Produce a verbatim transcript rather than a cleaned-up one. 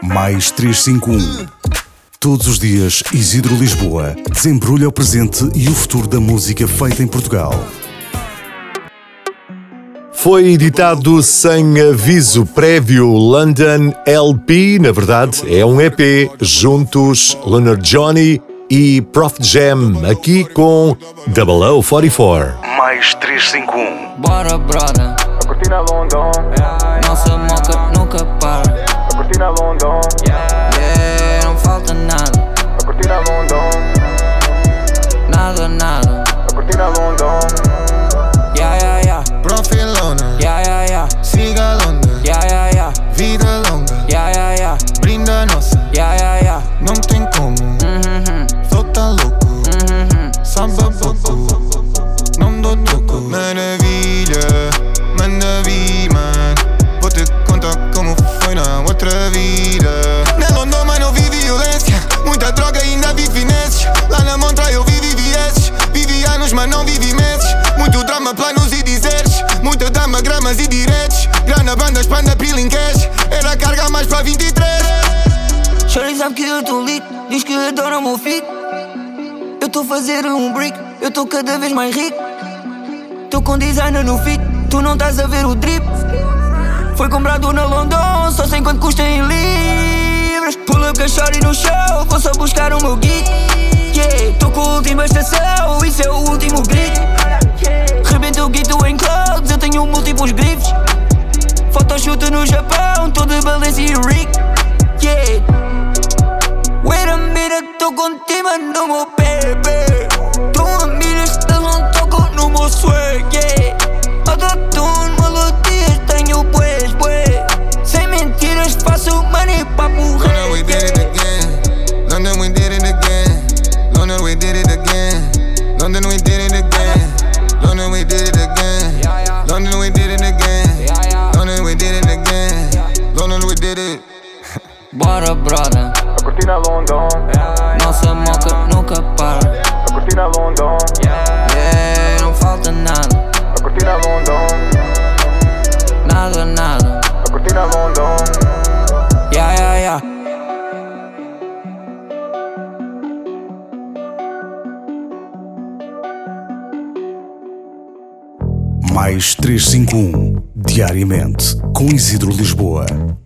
Mais trezentos e cinquenta e um. Todos os dias, Isidro Lisboa desembrulha o presente e o futuro da música feita em Portugal. Foi editado sem aviso prévio London L P, na verdade é um E P, juntos Lunar Johnny e Prof Jam, aqui com double oh quarenta e quatro. Mais trezentos e cinquenta e um. Bora, brother, A cortina London, nossa moca nunca para. a cortina London, Yeah, não falta nada, a cortina London, nada, nada. a cortina London, Yeah, yeah, yeah, Profilona, yeah, yeah, yeah, siga longa, yeah, yeah, yeah, vida longa, yeah, yeah, yeah, brinda nossa, yeah, yeah, yeah. não tem como, Mhm, sou tá louco, mhm, sabe pouco, não dou toco. Maravilha, manda vir, man, vou te contar como foi na outra vida. Na London, mano, eu vivi violência, muita droga e ainda vi finesses. Lá na Montra eu vivi vieses, vivi anos, mas não vivi meses. Muito drama, planos e dizeres, muita dama, gramas e diretos. Grana, bandas, panda, peeling cash, era carga mais pra vinte e três. Shorty sabe que eu tô lit, diz que adora o meu fit. Eu tô a fazer um brick, eu tô cada vez mais rico. Tô com designer no fit, tu não estás a ver o drip. Foi comprado na London, só sei quanto custa em libras. Pull up com a shorty no show, vou só buscar o meu geek. Yeah, tô com a última estação, isso é o último grito. Rebento o guito em clouds, eu tenho múltiplos grifes. Photoshoot no Japão, tô de Balenciaga e Rick. Yeah. Wait a minute, tô contigo no meu bebê. Tu amigas, eles não tocam no meu swag, yeah. Autotune, melodias, tenho bués, bué. Sem mentiras, faço money, papo London, we did it rei. again. London, we did it again. London, we did it again. London, we did it again. London, we did it again. London, we did it again. London, we did it again. London, we did it. Bora, brother, a cortina London, nossa moca nunca para. a cortina London, Yeah, não falta nada, a cortina London, nada, nada. a cortina London. Yeah, yeah, yeah. Mais trezentos e cinquenta e um. Diariamente, com Isidro Lisboa.